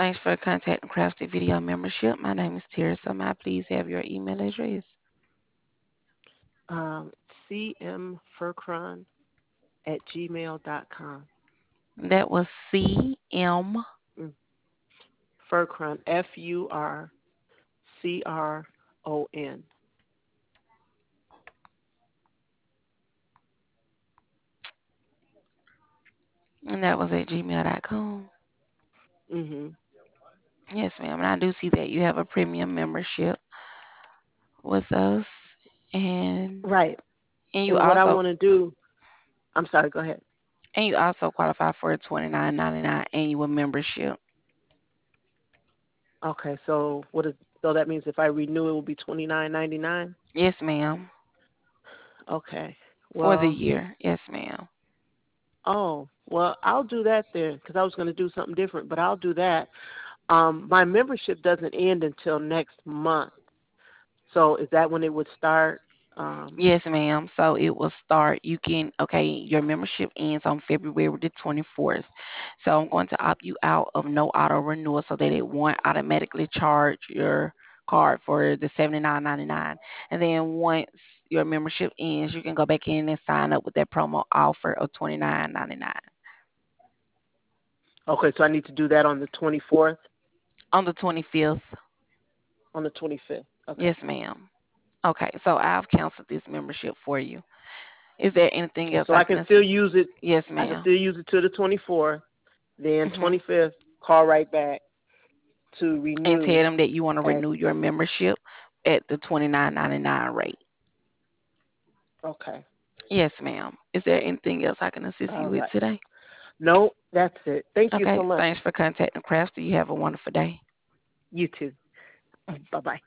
Thanks for contacting Crafty Video Membership. My name is Teresa. May I please have your email address? Um, cmfurcron@gmail.com. That was CM. Mm. Furcron, Furcron. And that was at gmail.com. Mm-hmm. Yes, ma'am. And I do see that you have a premium membership with us. And Right. and you And what I also want to do, I'm sorry, go ahead. and you also qualify for a $29.99 annual membership. Okay, so that means if I renew it will be 29.99? Yes, ma'am. Okay. For the Well, year. Yes, ma'am. well, I'll do that then because I was going to do something different, but I'll do that. My membership doesn't end until next month. So is that when it would start? Um, Yes, ma'am. So it will start. Your membership ends on February the 24th. So I'm going to opt you out of no auto renewal so that it won't automatically charge your card for the 79.99. And then once your membership ends, you can go back in and sign up with that promo offer of 29.99 okay, so I need to do that on the 24th, on the 25th. on the 25th. Okay. Yes, ma'am. Okay, so I've canceled this membership for you. Is there anything else So I I can can still assist? use it. Yes, I can ma'am. still use it to the 24th. Then Hmm. 25th, call right back to And tell renew them that you want to at. renew your membership at the 29.99 rate. Okay. Yes, ma'am. Is there anything else I can assist you All with right. today? No, that's it. Thank you Okay, so much. thanks for contacting Crafty. You have a wonderful day. You too. Bye bye.